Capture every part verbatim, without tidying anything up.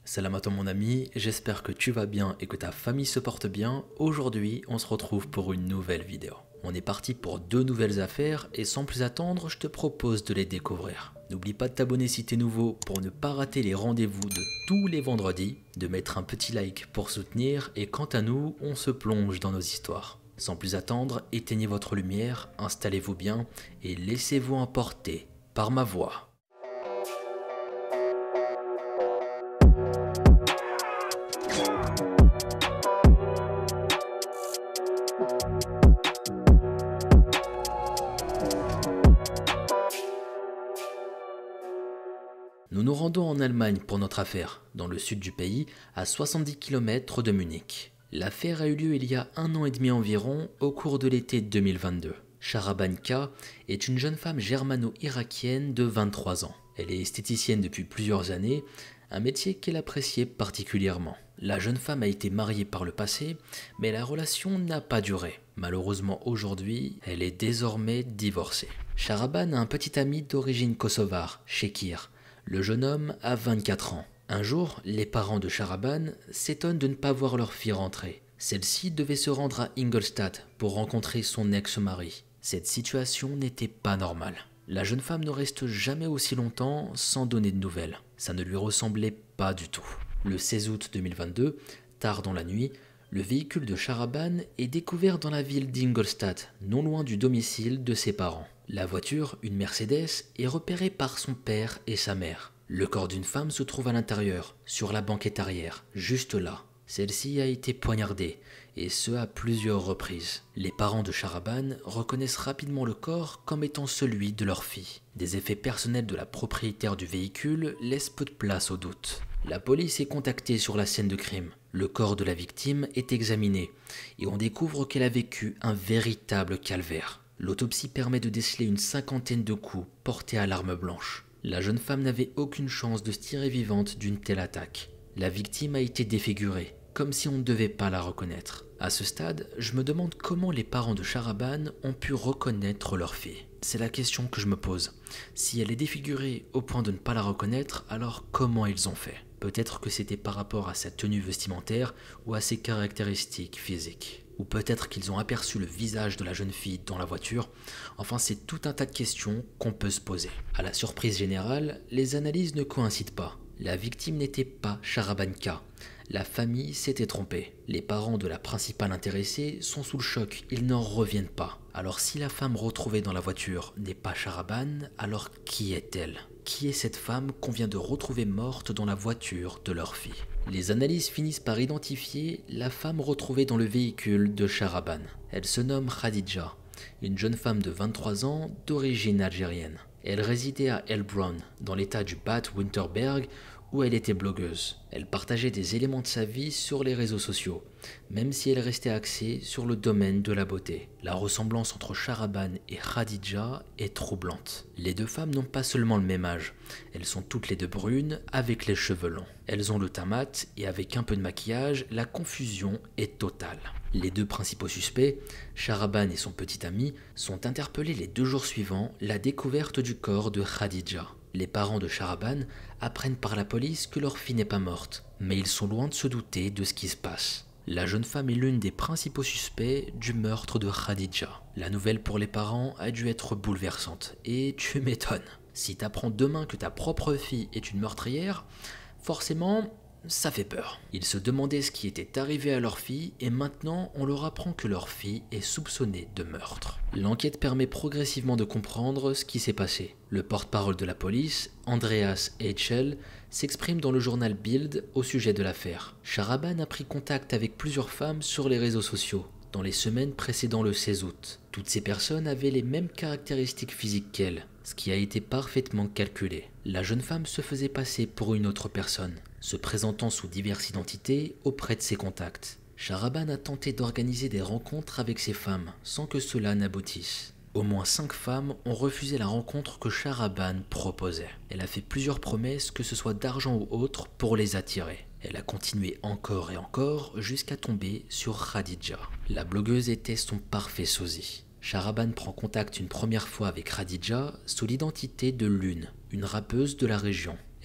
Salam à toi mon ami, j'espère que tu vas bien et que ta famille se porte bien. Aujourd'hui, on se retrouve pour une nouvelle vidéo. On est parti pour deux nouvelles affaires et sans plus attendre, je te propose de les découvrir. N'oublie pas de t'abonner si t'es nouveau pour ne pas rater les rendez-vous de tous les vendredis, de mettre un petit like pour soutenir et quant à nous, on se plonge dans nos histoires. Sans plus attendre, éteignez votre lumière, installez-vous bien et laissez-vous emporter par ma voix. Nous nous rendons en Allemagne pour notre affaire, dans le sud du pays, à soixante-dix kilomètres de Munich. L'affaire a eu lieu il y a un an et demi environ, au cours de l'été deux mille vingt-deux. Shahraban K est une jeune femme germano-irakienne de vingt-trois ans. Elle est esthéticienne depuis plusieurs années, un métier qu'elle appréciait particulièrement. La jeune femme a été mariée par le passé, mais la relation n'a pas duré. Malheureusement aujourd'hui, elle est désormais divorcée. Shahraban a un petit ami d'origine kosovare, Shekir. Le jeune homme a vingt-quatre ans. Un jour, les parents de Shahraban s'étonnent de ne pas voir leur fille rentrer. Celle-ci devait se rendre à Ingolstadt pour rencontrer son ex-mari. Cette situation n'était pas normale. La jeune femme ne reste jamais aussi longtemps sans donner de nouvelles. Ça ne lui ressemblait pas du tout. Le seize août deux mille vingt-deux, tard dans la nuit, le véhicule de Shahraban est découvert dans la ville d'Ingolstadt, non loin du domicile de ses parents. La voiture, une Mercedes, est repérée par son père et sa mère. Le corps d'une femme se trouve à l'intérieur, sur la banquette arrière, juste là. Celle-ci a été poignardée, et ce à plusieurs reprises. Les parents de Shahraban reconnaissent rapidement le corps comme étant celui de leur fille. Des effets personnels de la propriétaire du véhicule laissent peu de place au doute. La police est contactée sur la scène de crime. Le corps de la victime est examiné, et on découvre qu'elle a vécu un véritable calvaire. L'autopsie permet de déceler une cinquantaine de coups portés à l'arme blanche. La jeune femme n'avait aucune chance de se tirer vivante d'une telle attaque. La victime a été défigurée, comme si on ne devait pas la reconnaître. À ce stade, je me demande comment les parents de Shahraban ont pu reconnaître leur fille. C'est la question que je me pose. Si elle est défigurée au point de ne pas la reconnaître, alors comment ils ont fait? Peut-être que c'était par rapport à sa tenue vestimentaire ou à ses caractéristiques physiques. Ou peut-être qu'ils ont aperçu le visage de la jeune fille dans la voiture. Enfin, c'est tout un tas de questions qu'on peut se poser. À la surprise générale, les analyses ne coïncident pas. La victime n'était pas Shahraban K. La famille s'était trompée. Les parents de la principale intéressée sont sous le choc, ils n'en reviennent pas. Alors si la femme retrouvée dans la voiture n'est pas Shahraban, alors qui est-elle? Qui est cette femme qu'on vient de retrouver morte dans la voiture de leur fille? Les analyses finissent par identifier la femme retrouvée dans le véhicule de Shahraban. Elle se nomme Khadija, une jeune femme de vingt-trois ans d'origine algérienne. Elle résidait à Heilbronn, dans l'état du Bade-Württemberg, où elle était blogueuse. Elle partageait des éléments de sa vie sur les réseaux sociaux, même si elle restait axée sur le domaine de la beauté. La ressemblance entre Shahraban et Khadija est troublante. Les deux femmes n'ont pas seulement le même âge, elles sont toutes les deux brunes avec les cheveux longs. Elles ont le teint mat et avec un peu de maquillage, la confusion est totale. Les deux principaux suspects, Shahraban et son petit ami, sont interpellés les deux jours suivants la découverte du corps de Khadija. Les parents de Shahraban apprennent par la police que leur fille n'est pas morte, mais ils sont loin de se douter de ce qui se passe. La jeune femme est l'une des principaux suspects du meurtre de Khadija. La nouvelle pour les parents a dû être bouleversante, et tu m'étonnes. Si t'apprends demain que ta propre fille est une meurtrière, forcément, ça fait peur. Ils se demandaient ce qui était arrivé à leur fille et maintenant on leur apprend que leur fille est soupçonnée de meurtre. L'enquête permet progressivement de comprendre ce qui s'est passé. Le porte-parole de la police, Andreas Heichel, s'exprime dans le journal Bild au sujet de l'affaire. Shahraban a pris contact avec plusieurs femmes sur les réseaux sociaux dans les semaines précédant le seize août. Toutes ces personnes avaient les mêmes caractéristiques physiques qu'elle, ce qui a été parfaitement calculé. La jeune femme se faisait passer pour une autre personne, se présentant sous diverses identités auprès de ses contacts. Shahraban a tenté d'organiser des rencontres avec ces femmes, sans que cela n'aboutisse. Au moins cinq femmes ont refusé la rencontre que Shahraban proposait. Elle a fait plusieurs promesses, que ce soit d'argent ou autre, pour les attirer. Elle a continué encore et encore jusqu'à tomber sur Khadija. La blogueuse était son parfait sosie. Shahraban prend contact une première fois avec Khadija sous l'identité de Lune, une rappeuse de la région.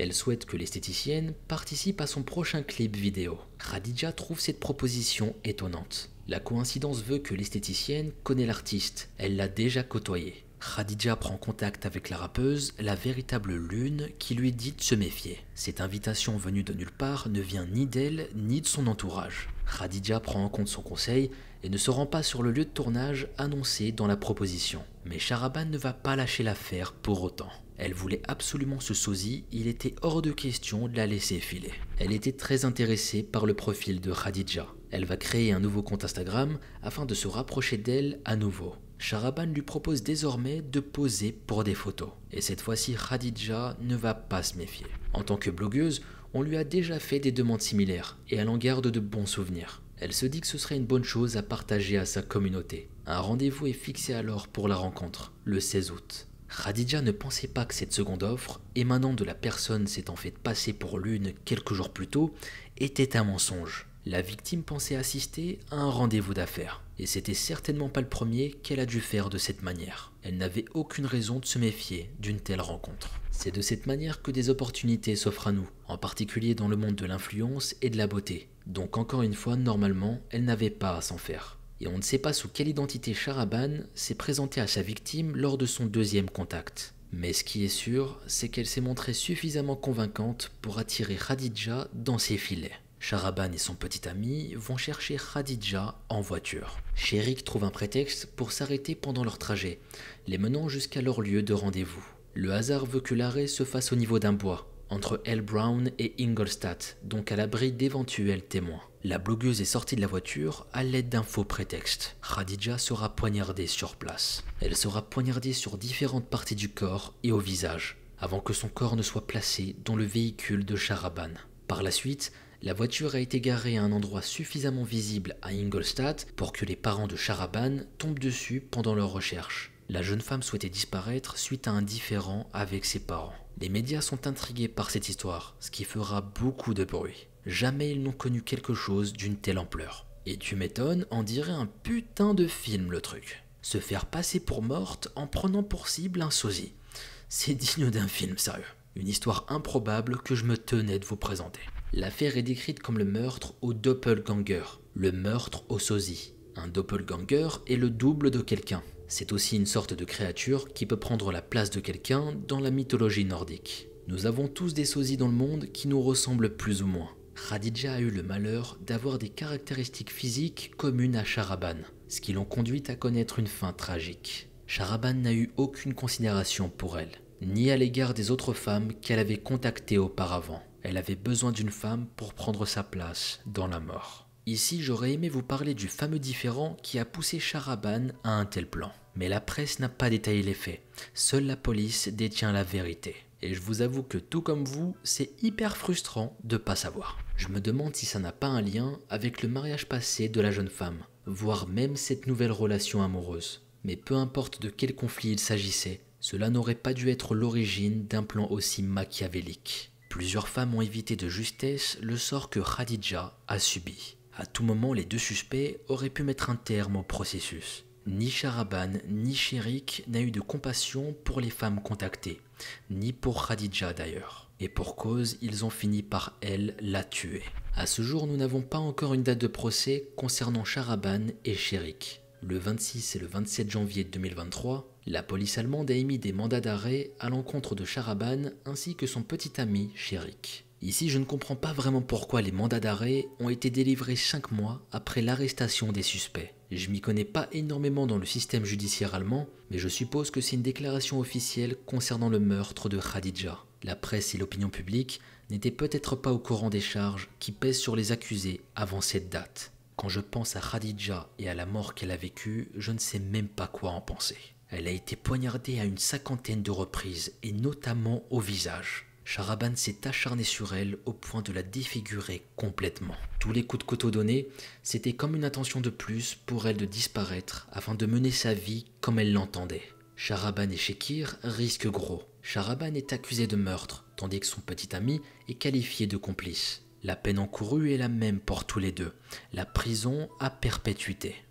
Elle souhaite que l'esthéticienne participe à son prochain clip vidéo. Khadija trouve cette proposition étonnante. La coïncidence veut que l'esthéticienne connaît l'artiste, elle l'a déjà côtoyé. Khadija prend contact avec la rappeuse, la véritable Lune, qui lui dit de se méfier. Cette invitation venue de nulle part ne vient ni d'elle ni de son entourage. Khadija prend en compte son conseil et ne se rend pas sur le lieu de tournage annoncé dans la proposition. Mais Shahraban ne va pas lâcher l'affaire pour autant. Elle voulait absolument ce sosie, il était hors de question de la laisser filer. Elle était très intéressée par le profil de Khadija. Elle va créer un nouveau compte Instagram afin de se rapprocher d'elle à nouveau. Shahraban lui propose désormais de poser pour des photos. Et cette fois-ci, Khadija ne va pas se méfier. En tant que blogueuse, on lui a déjà fait des demandes similaires et elle en garde de bons souvenirs. Elle se dit que ce serait une bonne chose à partager à sa communauté. Un rendez-vous est fixé alors pour la rencontre, le seize août. Khadija ne pensait pas que cette seconde offre, émanant de la personne s'étant fait passer pour l'une quelques jours plus tôt, était un mensonge. La victime pensait assister à un rendez-vous d'affaires, et c'était certainement pas le premier qu'elle a dû faire de cette manière. Elle n'avait aucune raison de se méfier d'une telle rencontre. C'est de cette manière que des opportunités s'offrent à nous, en particulier dans le monde de l'influence et de la beauté. Donc encore une fois, normalement, elle n'avait pas à s'en faire. Et on ne sait pas sous quelle identité Shahraban s'est présenté à sa victime lors de son deuxième contact. Mais ce qui est sûr, c'est qu'elle s'est montrée suffisamment convaincante pour attirer Khadija dans ses filets. Shahraban et son petit ami vont chercher Khadija en voiture. Sherik trouve un prétexte pour s'arrêter pendant leur trajet, les menant jusqu'à leur lieu de rendez-vous. Le hasard veut que l'arrêt se fasse au niveau d'un bois, entre Hell Brown et Ingolstadt, donc à l'abri d'éventuels témoins. La blogueuse est sortie de la voiture à l'aide d'un faux prétexte. Khadija sera poignardée sur place. Elle sera poignardée sur différentes parties du corps et au visage, avant que son corps ne soit placé dans le véhicule de Shahraban. Par la suite, la voiture a été garée à un endroit suffisamment visible à Ingolstadt pour que les parents de Shahraban tombent dessus pendant leurs recherches. La jeune femme souhaitait disparaître suite à un différend avec ses parents. Les médias sont intrigués par cette histoire, ce qui fera beaucoup de bruit. Jamais ils n'ont connu quelque chose d'une telle ampleur. Et tu m'étonnes, on dirait un putain de film le truc. Se faire passer pour morte en prenant pour cible un sosie. C'est digne d'un film, sérieux. Une histoire improbable que je me tenais de vous présenter. L'affaire est décrite comme le meurtre au doppelganger, le meurtre au sosie. Un doppelganger est le double de quelqu'un. C'est aussi une sorte de créature qui peut prendre la place de quelqu'un dans la mythologie nordique. Nous avons tous des sosies dans le monde qui nous ressemblent plus ou moins. Khadija a eu le malheur d'avoir des caractéristiques physiques communes à Shahraban, ce qui l'ont conduite à connaître une fin tragique. Shahraban n'a eu aucune considération pour elle, ni à l'égard des autres femmes qu'elle avait contactées auparavant. Elle avait besoin d'une femme pour prendre sa place dans la mort. Ici, j'aurais aimé vous parler du fameux différend qui a poussé Shahraban à un tel plan. Mais la presse n'a pas détaillé les faits. Seule la police détient la vérité. Et je vous avoue que tout comme vous, c'est hyper frustrant de pas savoir. Je me demande si ça n'a pas un lien avec le mariage passé de la jeune femme, voire même cette nouvelle relation amoureuse. Mais peu importe de quel conflit il s'agissait, cela n'aurait pas dû être l'origine d'un plan aussi machiavélique. Plusieurs femmes ont évité de justesse le sort que Khadija a subi. À tout moment, les deux suspects auraient pu mettre un terme au processus. Ni Shahraban ni Sherik n'a eu de compassion pour les femmes contactées, ni pour Khadija d'ailleurs. Et pour cause, ils ont fini par, elle, la tuer. À ce jour, nous n'avons pas encore une date de procès concernant Shahraban et Sherik. Le vingt-six et le vingt-sept janvier deux mille vingt-trois, la police allemande a émis des mandats d'arrêt à l'encontre de Shahraban ainsi que son petit ami Sherik. Ici, je ne comprends pas vraiment pourquoi les mandats d'arrêt ont été délivrés cinq mois après l'arrestation des suspects. Je m'y connais pas énormément dans le système judiciaire allemand, mais je suppose que c'est une déclaration officielle concernant le meurtre de Khadija. La presse et l'opinion publique n'étaient peut-être pas au courant des charges qui pèsent sur les accusés avant cette date. Quand je pense à Khadija et à la mort qu'elle a vécue, je ne sais même pas quoi en penser. Elle a été poignardée à une cinquantaine de reprises, et notamment au visage. Shahraban s'est acharné sur elle au point de la défigurer complètement. Tous les coups de couteau donnés, c'était comme une intention de plus pour elle de disparaître afin de mener sa vie comme elle l'entendait. Shahraban et Shekir risquent gros. Shahraban est accusé de meurtre, tandis que son petit ami est qualifié de complice. La peine encourue est la même pour tous les deux, la prison à perpétuité.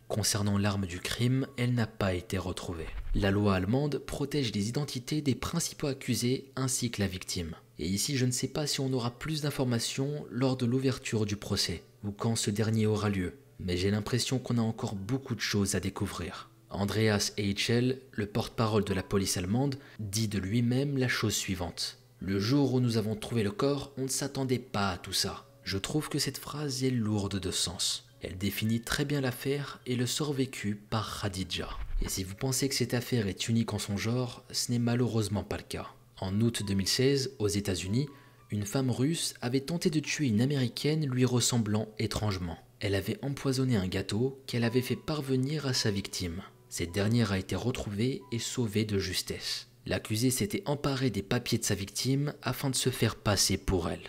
Concernant l'arme du crime, elle n'a pas été retrouvée. La loi allemande protège les identités des principaux accusés ainsi que la victime. Et ici, je ne sais pas si on aura plus d'informations lors de l'ouverture du procès ou quand ce dernier aura lieu, mais j'ai l'impression qu'on a encore beaucoup de choses à découvrir. Andreas Eichel, le porte-parole de la police allemande, dit de lui-même la chose suivante. « Le jour où nous avons trouvé le corps, on ne s'attendait pas à tout ça. » Je trouve que cette phrase est lourde de sens. Elle définit très bien l'affaire et le sort vécu par Khadija. Et si vous pensez que cette affaire est unique en son genre, ce n'est malheureusement pas le cas. En août deux mille seize, aux États-Unis, une femme russe avait tenté de tuer une américaine lui ressemblant étrangement. Elle avait empoisonné un gâteau qu'elle avait fait parvenir à sa victime. Cette dernière a été retrouvée et sauvée de justesse. L'accusé s'était emparé des papiers de sa victime afin de se faire passer pour elle.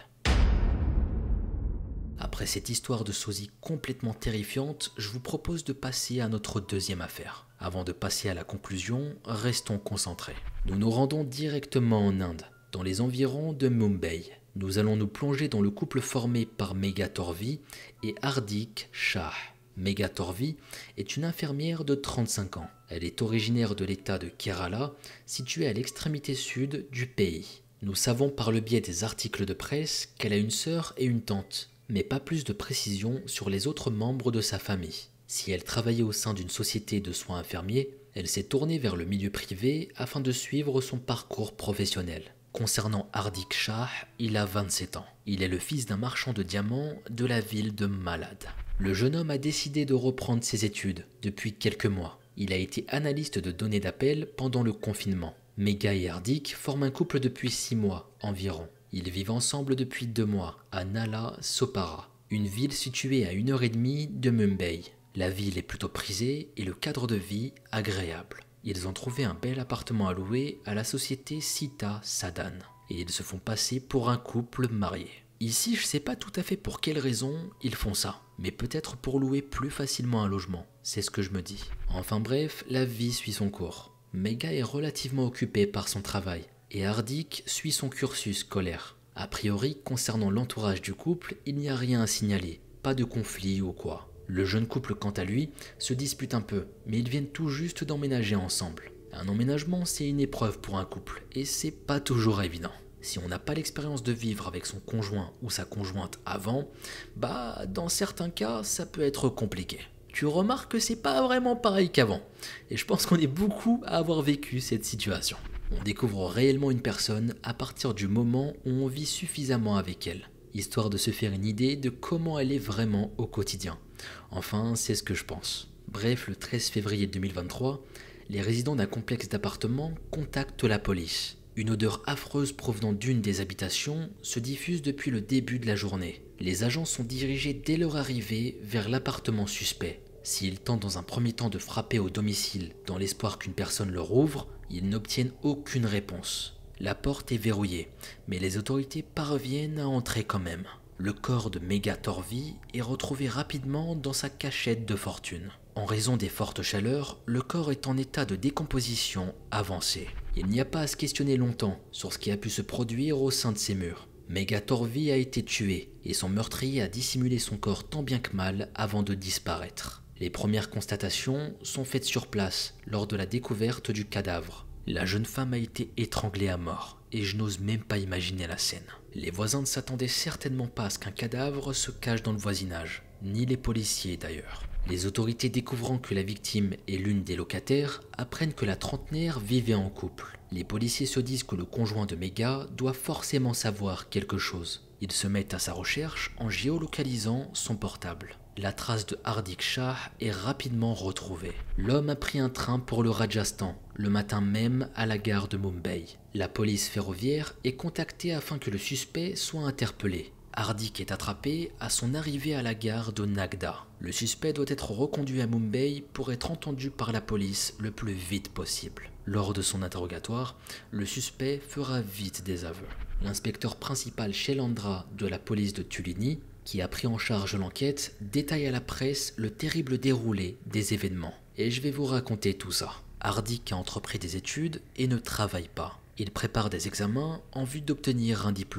Après cette histoire de sosie complètement terrifiante, je vous propose de passer à notre deuxième affaire. Avant de passer à la conclusion, restons concentrés. Nous nous rendons directement en Inde, dans les environs de Mumbai. Nous allons nous plonger dans le couple formé par Megha Torvi et Hardik Shah. Megha Torvi est une infirmière de trente-cinq ans. Elle est originaire de l'état de Kerala, situé à l'extrémité sud du pays. Nous savons par le biais des articles de presse qu'elle a une sœur et une tante, mais pas plus de précisions sur les autres membres de sa famille. Si elle travaillait au sein d'une société de soins infirmiers, elle s'est tournée vers le milieu privé afin de suivre son parcours professionnel. Concernant Hardik Shah, il a vingt-sept ans. Il est le fils d'un marchand de diamants de la ville de Malad. Le jeune homme a décidé de reprendre ses études depuis quelques mois. Il a été analyste de données d'appel pendant le confinement. Megha et Hardik forment un couple depuis six mois environ. Ils vivent ensemble depuis deux mois à Nala Sopara, une ville située à une heure et demie de Mumbai. La ville est plutôt prisée et le cadre de vie agréable. Ils ont trouvé un bel appartement à louer à la société Sita Sadan et ils se font passer pour un couple marié. Ici, je ne sais pas tout à fait pour quelles raisons ils font ça, mais peut-être pour louer plus facilement un logement, c'est ce que je me dis. Enfin bref, la vie suit son cours. Megha est relativement occupée par son travail et Hardik suit son cursus scolaire. A priori, concernant l'entourage du couple, il n'y a rien à signaler, pas de conflit ou quoi. Le jeune couple, quant à lui, se dispute un peu, mais ils viennent tout juste d'emménager ensemble. Un emménagement, c'est une épreuve pour un couple, et c'est pas toujours évident. Si on n'a pas l'expérience de vivre avec son conjoint ou sa conjointe avant, bah dans certains cas, ça peut être compliqué. Tu remarques que c'est pas vraiment pareil qu'avant, et je pense qu'on est beaucoup à avoir vécu cette situation. On découvre réellement une personne à partir du moment où on vit suffisamment avec elle, histoire de se faire une idée de comment elle est vraiment au quotidien. Enfin, c'est ce que je pense. Bref, le treize février deux mille vingt-trois, les résidents d'un complexe d'appartements contactent la police. Une odeur affreuse provenant d'une des habitations se diffuse depuis le début de la journée. Les agents sont dirigés dès leur arrivée vers l'appartement suspect. S'ils tentent dans un premier temps de frapper au domicile dans l'espoir qu'une personne leur ouvre, ils n'obtiennent aucune réponse. La porte est verrouillée, mais les autorités parviennent à entrer quand même. Le corps de Megha Torvi est retrouvé rapidement dans sa cachette de fortune. En raison des fortes chaleurs, le corps est en état de décomposition avancée. Il n'y a pas à se questionner longtemps sur ce qui a pu se produire au sein de ces murs. Megha Torvi a été tué et son meurtrier a dissimulé son corps tant bien que mal avant de disparaître. Les premières constatations sont faites sur place lors de la découverte du cadavre. La jeune femme a été étranglée à mort et je n'ose même pas imaginer la scène. Les voisins ne s'attendaient certainement pas à ce qu'un cadavre se cache dans le voisinage, ni les policiers d'ailleurs. Les autorités découvrant que la victime est l'une des locataires apprennent que la trentenaire vivait en couple. Les policiers se disent que le conjoint de Megha doit forcément savoir quelque chose. Ils se mettent à sa recherche en géolocalisant son portable. La trace de Hardik Shah est rapidement retrouvée. L'homme a pris un train pour le Rajasthan, le matin même à la gare de Mumbai. La police ferroviaire est contactée afin que le suspect soit interpellé. Hardik est attrapé à son arrivée à la gare de Nagda. Le suspect doit être reconduit à Mumbai pour être entendu par la police le plus vite possible. Lors de son interrogatoire, le suspect fera vite des aveux. L'inspecteur principal Shailandra de la police de Tulini, qui a pris en charge l'enquête, détaille à la presse le terrible déroulé des événements. Et je vais vous raconter tout ça. Hardik a entrepris des études et ne travaille pas. Il prépare des examens en vue d'obtenir un diplôme.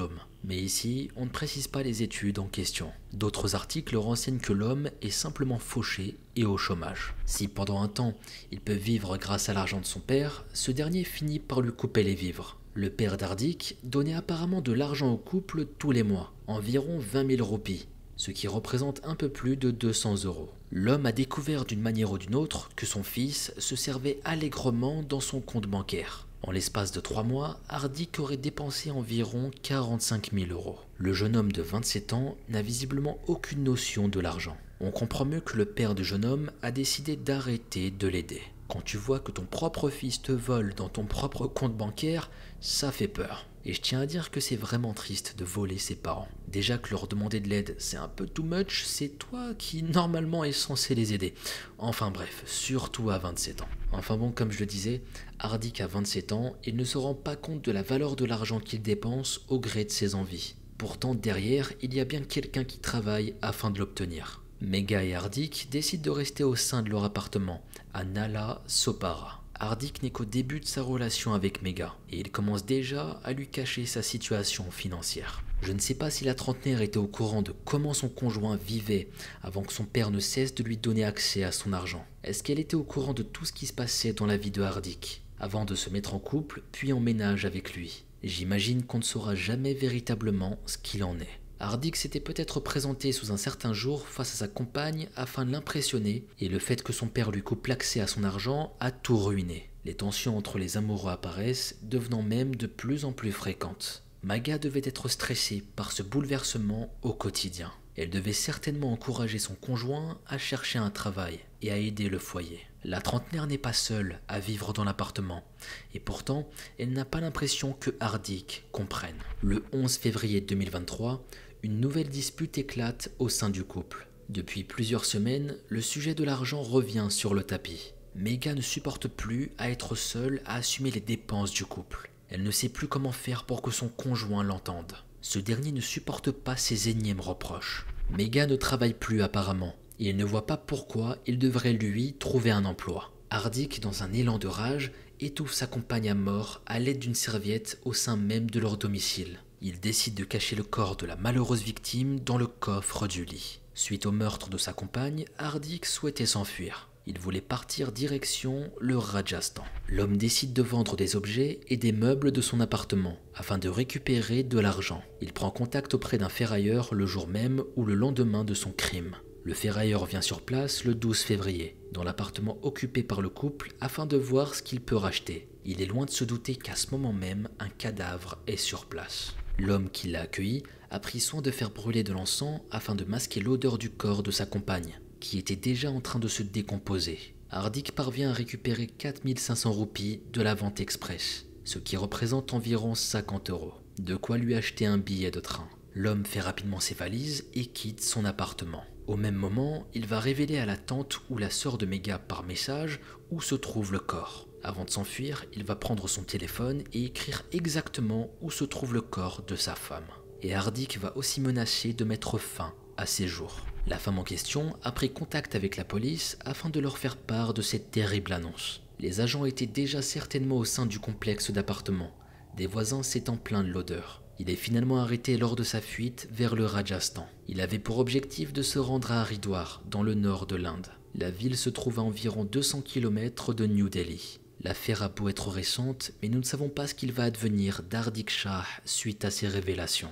Mais ici, on ne précise pas les études en question. D'autres articles renseignent que l'homme est simplement fauché et au chômage. Si pendant un temps, il peut vivre grâce à l'argent de son père, ce dernier finit par lui couper les vivres. Le père d'Hardik donnait apparemment de l'argent au couple tous les mois, environ vingt mille roupies, ce qui représente un peu plus de deux cents euros. L'homme a découvert d'une manière ou d'une autre que son fils se servait allègrement dans son compte bancaire. En l'espace de trois mois, Hardik aurait dépensé environ quarante-cinq mille euros. Le jeune homme de vingt-sept ans n'a visiblement aucune notion de l'argent. On comprend mieux que le père du jeune homme a décidé d'arrêter de l'aider. Quand tu vois que ton propre fils te vole dans ton propre compte bancaire, ça fait peur. Et je tiens à dire que c'est vraiment triste de voler ses parents. Déjà que leur demander de l'aide, c'est un peu too much, c'est toi qui normalement est censé les aider. Enfin bref, surtout à vingt-sept ans. Enfin bon, comme je le disais, Hardik a vingt-sept ans, il ne se rend pas compte de la valeur de l'argent qu'il dépense au gré de ses envies. Pourtant, derrière, il y a bien quelqu'un qui travaille afin de l'obtenir. Megha et Hardik décident de rester au sein de leur appartement, à Nala Sopara. Hardik n'est qu'au début de sa relation avec Megha, et il commence déjà à lui cacher sa situation financière. Je ne sais pas si la trentenaire était au courant de comment son conjoint vivait avant que son père ne cesse de lui donner accès à son argent. Est-ce qu'elle était au courant de tout ce qui se passait dans la vie de Hardik, avant de se mettre en couple, puis en ménage avec lui? J'imagine qu'on ne saura jamais véritablement ce qu'il en est. Hardik s'était peut-être présenté sous un certain jour face à sa compagne afin de l'impressionner, et le fait que son père lui coupe l'accès à son argent a tout ruiné. Les tensions entre les amoureux apparaissent, devenant même de plus en plus fréquentes. Megha devait être stressée par ce bouleversement au quotidien. Elle devait certainement encourager son conjoint à chercher un travail et à aider le foyer. La trentenaire n'est pas seule à vivre dans l'appartement, et pourtant, elle n'a pas l'impression que Hardik comprenne. Le onze février deux mille vingt-trois, une nouvelle dispute éclate au sein du couple. Depuis plusieurs semaines, le sujet de l'argent revient sur le tapis. Megha ne supporte plus à être seule à assumer les dépenses du couple. Elle ne sait plus comment faire pour que son conjoint l'entende. Ce dernier ne supporte pas ses énièmes reproches. Megha ne travaille plus apparemment, et il ne voit pas pourquoi il devrait lui trouver un emploi. Hardik, dans un élan de rage, étouffe sa compagne à mort à l'aide d'une serviette au sein même de leur domicile. Il décide de cacher le corps de la malheureuse victime dans le coffre du lit. Suite au meurtre de sa compagne, Hardik souhaitait s'enfuir. Il voulait partir direction le Rajasthan. L'homme décide de vendre des objets et des meubles de son appartement afin de récupérer de l'argent. Il prend contact auprès d'un ferrailleur le jour même ou le lendemain de son crime. Le ferrailleur vient sur place le douze février, dans l'appartement occupé par le couple, afin de voir ce qu'il peut racheter. Il est loin de se douter qu'à ce moment même, un cadavre est sur place. L'homme qui l'a accueilli a pris soin de faire brûler de l'encens afin de masquer l'odeur du corps de sa compagne, qui était déjà en train de se décomposer. Hardik parvient à récupérer quatre mille cinq cents roupies de la vente express, ce qui représente environ cinquante euros. De quoi lui acheter un billet de train. L'homme fait rapidement ses valises et quitte son appartement. Au même moment, il va révéler à la tante ou la sœur de Megha par message où se trouve le corps. Avant de s'enfuir, il va prendre son téléphone et écrire exactement où se trouve le corps de sa femme. Et Hardik va aussi menacer de mettre fin à ses jours. La femme en question a pris contact avec la police afin de leur faire part de cette terrible annonce. Les agents étaient déjà certainement au sein du complexe d'appartements, des voisins s'étant plaints de l'odeur. Il est finalement arrêté lors de sa fuite vers le Rajasthan. Il avait pour objectif de se rendre à Haridwar, dans le nord de l'Inde. La ville se trouve à environ deux cents kilomètres de New Delhi. L'affaire a beau être récente, mais nous ne savons pas ce qu'il va advenir d'Hardik Shah suite à ces révélations.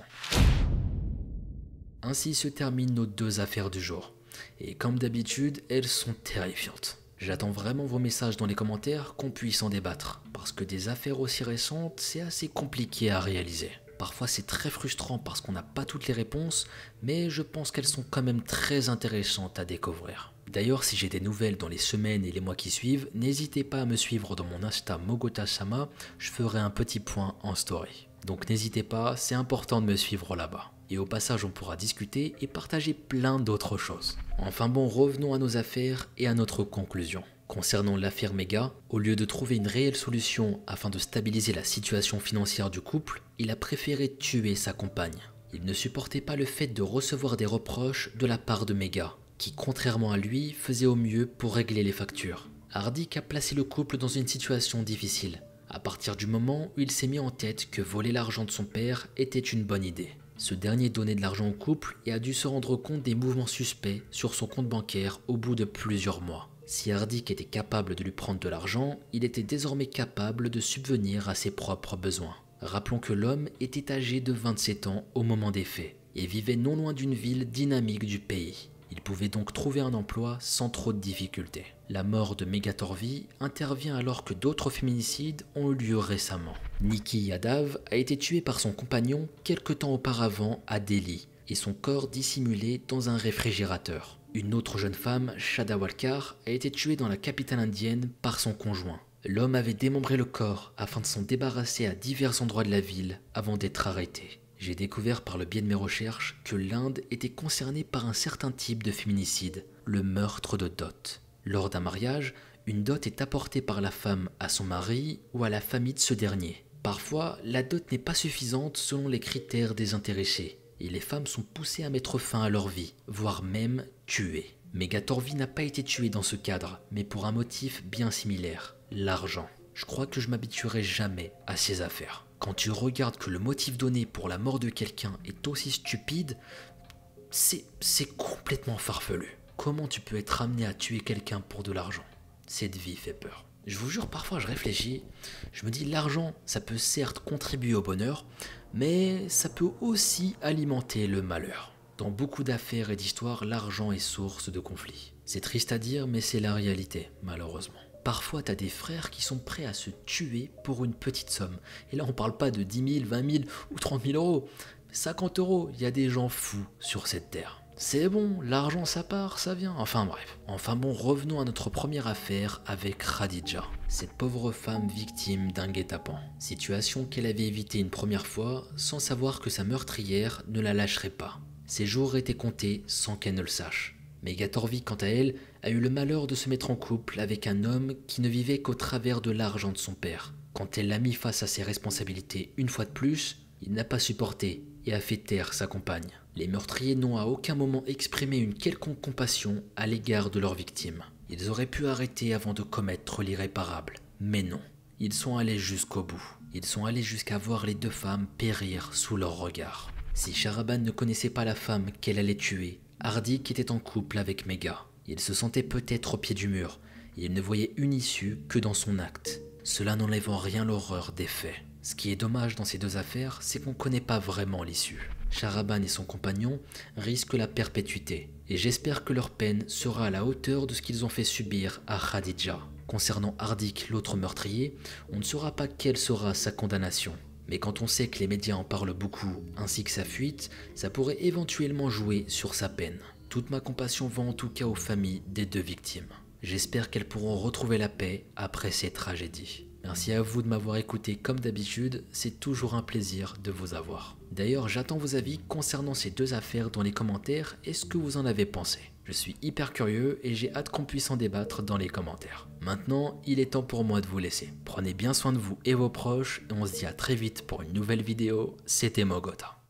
Ainsi se terminent nos deux affaires du jour. Et comme d'habitude, elles sont terrifiantes. J'attends vraiment vos messages dans les commentaires qu'on puisse en débattre. Parce que des affaires aussi récentes, c'est assez compliqué à réaliser. Parfois c'est très frustrant parce qu'on n'a pas toutes les réponses, mais je pense qu'elles sont quand même très intéressantes à découvrir. D'ailleurs, si j'ai des nouvelles dans les semaines et les mois qui suivent, n'hésitez pas à me suivre dans mon Insta Mogota-sama, je ferai un petit point en story. Donc n'hésitez pas, c'est important de me suivre là-bas. Et au passage, on pourra discuter et partager plein d'autres choses. Enfin bon, revenons à nos affaires et à notre conclusion. Concernant l'affaire Megha, au lieu de trouver une réelle solution afin de stabiliser la situation financière du couple, il a préféré tuer sa compagne. Il ne supportait pas le fait de recevoir des reproches de la part de Megha, qui contrairement à lui faisait au mieux pour régler les factures. Hardik a placé le couple dans une situation difficile, à partir du moment où il s'est mis en tête que voler l'argent de son père était une bonne idée. Ce dernier donnait de l'argent au couple et a dû se rendre compte des mouvements suspects sur son compte bancaire au bout de plusieurs mois. Si Hardick était capable de lui prendre de l'argent, il était désormais capable de subvenir à ses propres besoins. Rappelons que l'homme était âgé de vingt-sept ans au moment des faits et vivait non loin d'une ville dynamique du pays. Il pouvait donc trouver un emploi sans trop de difficultés. La mort de Megatorvi intervient alors que d'autres féminicides ont eu lieu récemment. Nikki Yadav a été tuée par son compagnon quelque temps auparavant à Delhi et son corps dissimulé dans un réfrigérateur. Une autre jeune femme, Shada Walkar, a été tuée dans la capitale indienne par son conjoint. L'homme avait démembré le corps afin de s'en débarrasser à divers endroits de la ville avant d'être arrêté. J'ai découvert par le biais de mes recherches que l'Inde était concernée par un certain type de féminicide, le meurtre de dot. Lors d'un mariage, une dot est apportée par la femme à son mari ou à la famille de ce dernier. Parfois, la dot n'est pas suffisante selon les critères des intéressés, et les femmes sont poussées à mettre fin à leur vie, voire même tuées. Megatorvi n'a pas été tué dans ce cadre, mais pour un motif bien similaire, l'argent. Je crois que je m'habituerai jamais à ces affaires. Quand tu regardes que le motif donné pour la mort de quelqu'un est aussi stupide, c'est c'est complètement farfelu. Comment tu peux être amené à tuer quelqu'un pour de l'argent? Cette vie fait peur. Je vous jure, parfois je réfléchis, je me dis l'argent, ça peut certes contribuer au bonheur, mais ça peut aussi alimenter le malheur. Dans beaucoup d'affaires et d'histoires, l'argent est source de conflits. C'est triste à dire, mais c'est la réalité, malheureusement. Parfois, tu as des frères qui sont prêts à se tuer pour une petite somme. Et là, on parle pas de dix mille, vingt mille ou trente mille euros. cinquante euros, il y a des gens fous sur cette terre. C'est bon, l'argent ça part, ça vient. Enfin bref. Enfin bon, revenons à notre première affaire avec Khadija. Cette pauvre femme victime d'un guet-apens. Situation qu'elle avait évitée une première fois sans savoir que sa meurtrière ne la lâcherait pas. Ses jours étaient comptés sans qu'elle ne le sache. Megatorvi, quant à elle, a eu le malheur de se mettre en couple avec un homme qui ne vivait qu'au travers de l'argent de son père. Quand elle l'a mis face à ses responsabilités une fois de plus, il n'a pas supporté et a fait taire sa compagne. Les meurtriers n'ont à aucun moment exprimé une quelconque compassion à l'égard de leurs victimes. Ils auraient pu arrêter avant de commettre l'irréparable. Mais non, ils sont allés jusqu'au bout. Ils sont allés jusqu'à voir les deux femmes périr sous leurs regards. Si Shahraban ne connaissait pas la femme qu'elle allait tuer, Hardick était en couple avec Mega. Il se sentait peut-être au pied du mur, et il ne voyait une issue que dans son acte. Cela n'enlève en rien l'horreur des faits. Ce qui est dommage dans ces deux affaires, c'est qu'on ne connaît pas vraiment l'issue. Shahraban et son compagnon risquent la perpétuité, et j'espère que leur peine sera à la hauteur de ce qu'ils ont fait subir à Khadija. Concernant Hardick, l'autre meurtrier, on ne saura pas quelle sera sa condamnation. Mais quand on sait que les médias en parlent beaucoup, ainsi que sa fuite, ça pourrait éventuellement jouer sur sa peine. Toute ma compassion va en tout cas aux familles des deux victimes. J'espère qu'elles pourront retrouver la paix après ces tragédies. Merci à vous de m'avoir écouté comme d'habitude, c'est toujours un plaisir de vous avoir. D'ailleurs, j'attends vos avis concernant ces deux affaires dans les commentaires et ce que vous en avez pensé. Je suis hyper curieux et j'ai hâte qu'on puisse en débattre dans les commentaires. Maintenant, il est temps pour moi de vous laisser. Prenez bien soin de vous et vos proches et on se dit à très vite pour une nouvelle vidéo. C'était Mogota.